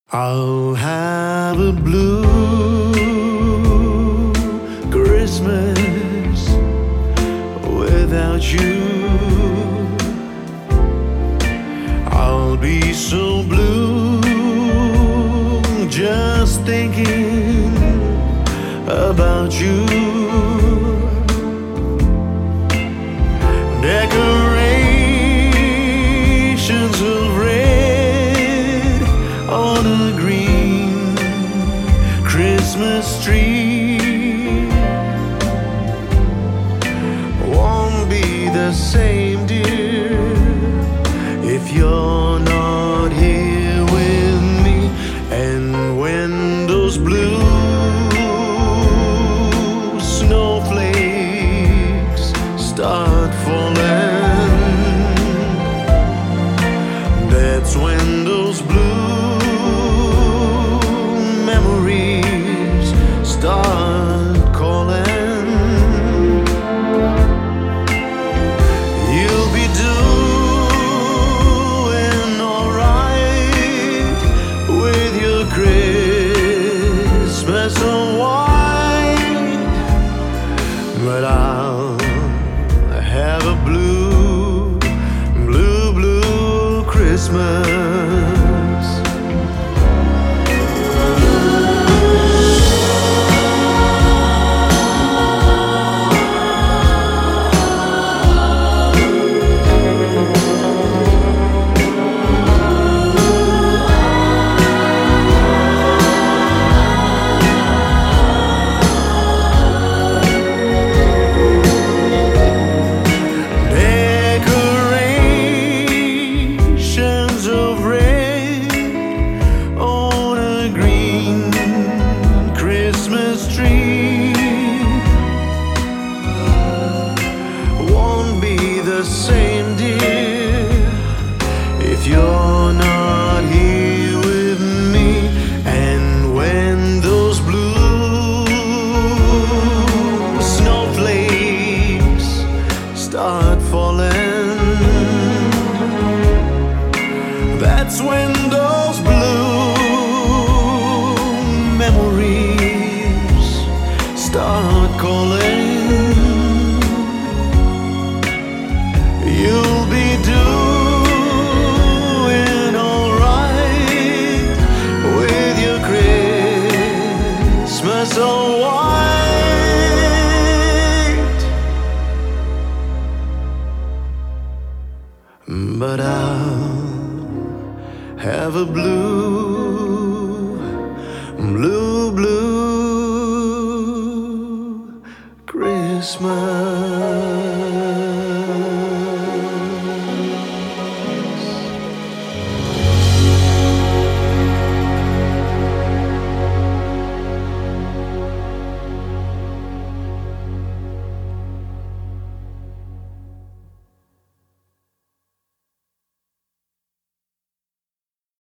I'll have a blue Christmas without you. I'll be so blue just thinking about you. Decorations of red on a green Christmas tree won't be the same, dear, if you're not here with me. And when those blue snowflakes start falling, that's when those blue memories start calling. You'll be doing alright with your Christmas white, but I'll have a blue Christmas. The same, dear, if you're not here with me. And when those blue snowflakes start falling, that's when those blue memories start calling. You'll be doing alright with your Christmas white, but I'll have a blue Christmas.